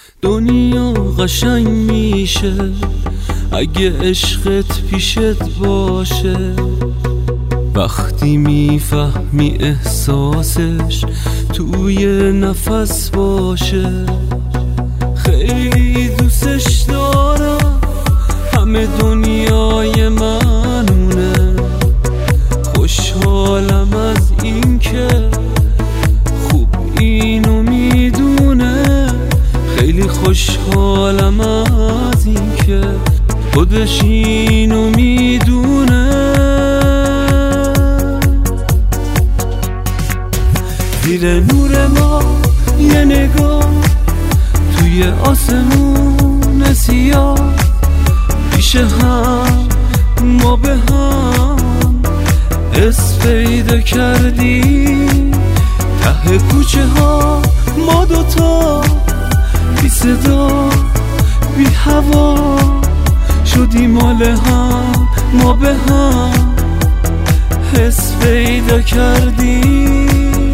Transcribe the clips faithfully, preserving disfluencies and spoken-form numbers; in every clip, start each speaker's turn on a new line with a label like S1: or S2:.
S1: دنیا قشنگ میشه اگه عشقت پیشت باشه، وقتی میفهمی احساسش توی نفس باشه. خیلی دوستش دارم، همه دنیای منونه، خوشحالم از این که خوب اینو میدونه، خیلی خوشحالم از این که خودش اینو میدونه. زیر نور ما یه نگاه توی آسمون سیاه، پیش هم ما به هم حس پیدا کردیم، ته کوچه ها ما دوتا بی صدا بی هوا شدیم مال هم، ما به هم حس پیدا کردیم.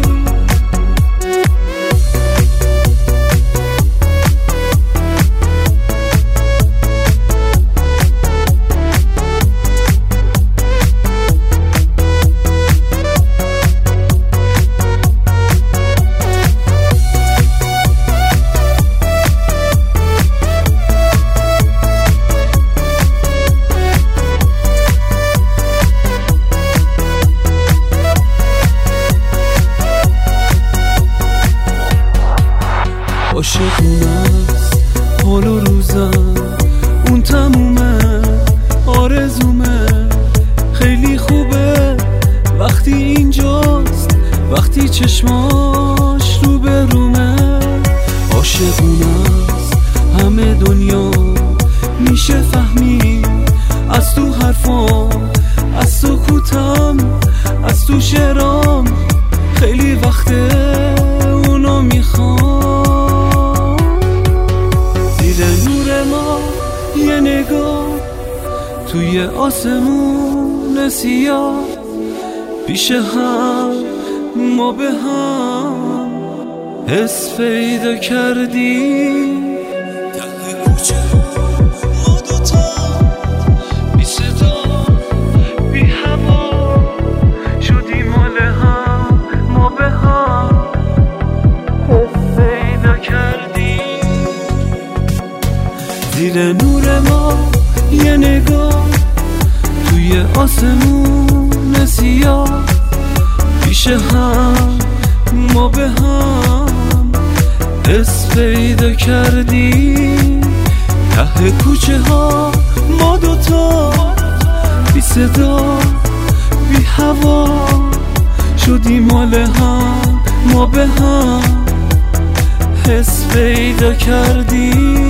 S1: عاشقونه است حال و روزم، اون تمومه آرزومه، خیلی خوبه وقتی اینجاست، وقتی چشماش رو به رومه. عاشقونه است همه دنیا میشه فهمید، از تو حرفام، از سکوتم، از تو شعرام، خیلی وقته اونو میخوام. زیر نور ما یه نگاه توی آسمون سیاه، پیش هم ما به هم حس پیدا کردیم، ته کوچه ما دوتا بی صدا بی هوا شدیم مال هم، ما به هم حس پیدا کردیم. زیر نور ما یه نگاه توی آسمون سیاه، پیش هم ما به هم حس پیدا کردیم، ته کوچه ها ما دوتا بی صدا بی هوا شدیم مال هم، ما به هم حس پیدا کردیم.